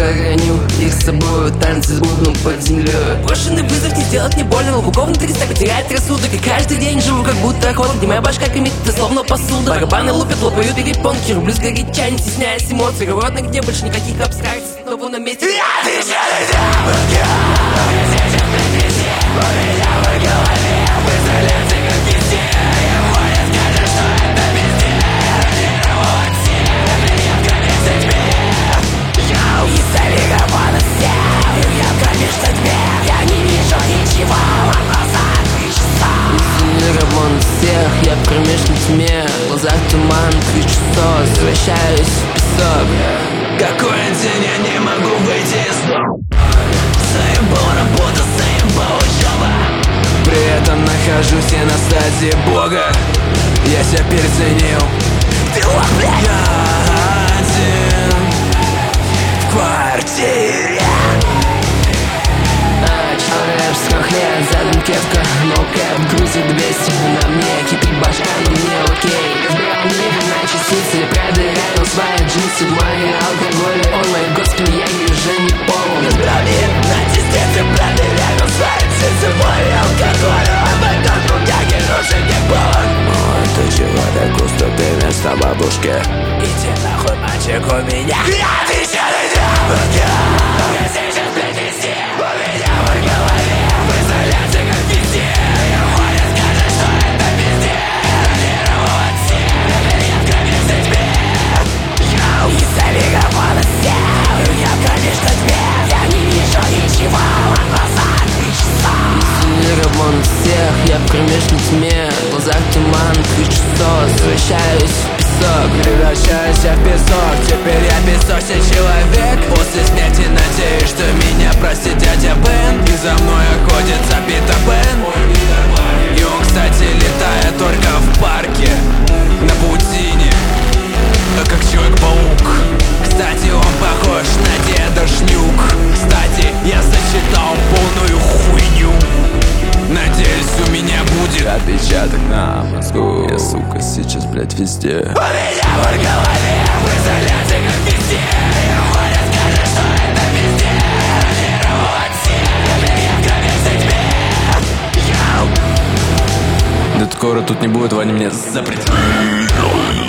храню их с собой, танцы с бубном под землей. Брошенный вызов не сделать не больно, но буквально 300 потеряет рассудок. И каждый день живу как будто охота, где моя башка комит, это словно посуда. Барабаны лупят, лопают перепонки, рублю с горяча, не стесняясь эмоций. Говорят, где больше никаких абстракций, снова на месте. Я отвечаю за руки, сейчас прикреси, у меня в голове, в изоляции как везде. Его не скажешь, что это везде. Ранировать себя, меня в границе тьме. Из-за микрофона сел, я в кромешной тьме. Я не вижу ничего, а в глазах кричится. Из-за микрофона сел, я в кромешной тьме. В глазах туман, кричу сос, возвращаюсь в песок. Какой день я не могу выйти из дома. Заебал работа, заебал учеба. При этом нахожусь я на стадии Бога. Я себя переценил. Ты лох, блядь. Я один в квартире. Рэп с 3 лет, задом кепка, но кэп грузит 200. На мне кипит башка, но мне окей. Разбирал мир на частицы, проверяю свои джинсы. Мои алкоголь, о мой господи, я уже не полон. Разбирал мир на частицы, проверяю свои джинсы. Мой алкоголь, о мой господи, я уже не полон. Это чего так густо, ты вместо бабушки. Иди нахуй, мальчик, у меня. Я отвечаю за руки. Я сейчас прикреси, у меня в голове, в изоляции как везде. Его не скажешь, что это везде. Ранировать себя, меня в границе тьме. Из-за микрофона сел, я в кромешной тьме. Я не вижу ничего, а в глазах кричится. Из-за микрофона сел, я в кромешной тьме. В глазах туман, кричу сос, возвращаюсь в песок. Превращаюсь я в песок, теперь я песочный человек. После смерти надеюсь, что меня простит дядя Бен. И за мной охотится Питер Бен. И он, кстати, летает только в парке, на паутине, как Человек-паук. Кстати, он похож на деда Шнюк. Кстати, я сочетал полную хуйню. Надеюсь, у меня будет отпечаток на мозгу. Я, сука, сейчас, блядь, везде. У меня в голове, в изоляции как везде. Его не скажешь, что это везде. Ранировать себя, меня в границе тьме. Да скоро тут не будет, Ваня мне запретит.